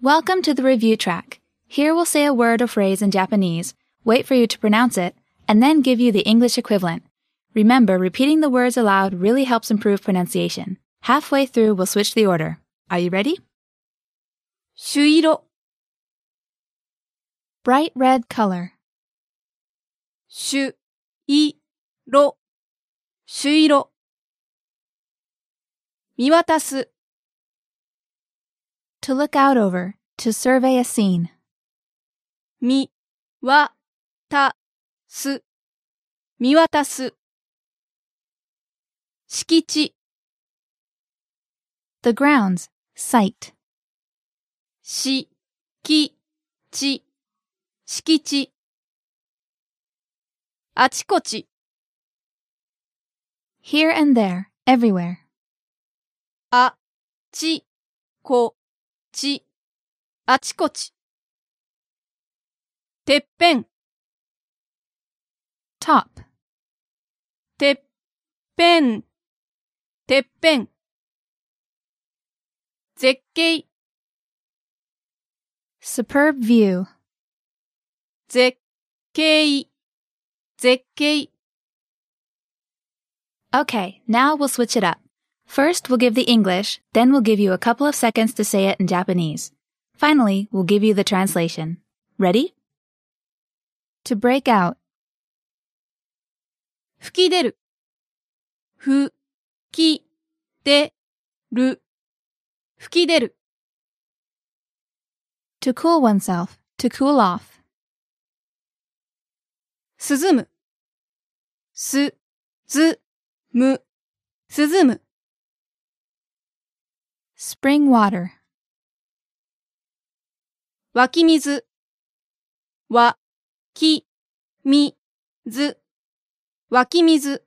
Welcome to the review track. Here we'll say a word or phrase in Japanese, wait for you to pronounce it, and then give you the English equivalent. Remember, repeating the words aloud really helps improve pronunciation. Halfway through, we'll switch the order. Are you ready? 朱色 Bright red color. 朱色朱色見渡す To look out over, to survey a scene. 見渡す見渡す敷地 The grounds, site. 敷地敷地あちこち Here and there, everywhere. あちこちあちこちてっぺん Top. てっぺんてっぺん絶景 Superb view. 絶景絶景 Okay, now we'll switch it up. First, we'll give the English, then we'll give you a couple of seconds to say it in Japanese. Finally, we'll give you the translation. Ready? To break out. 吹き出る吹き出る吹き出る To cool oneself, to cool off. 涼むすずむ涼む Spring water. 湧き水わきみず湧き水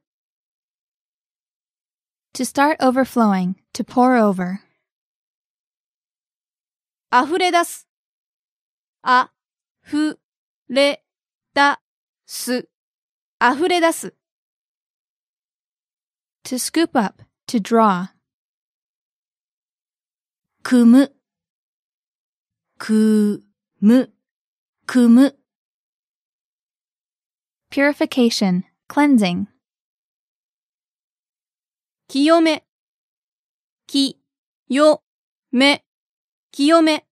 To start overflowing, to pour over. あふれ出すあふれだすあふれ出す To scoop up, to draw. くむくむくむ Purification, cleansing. 清めきよめ清め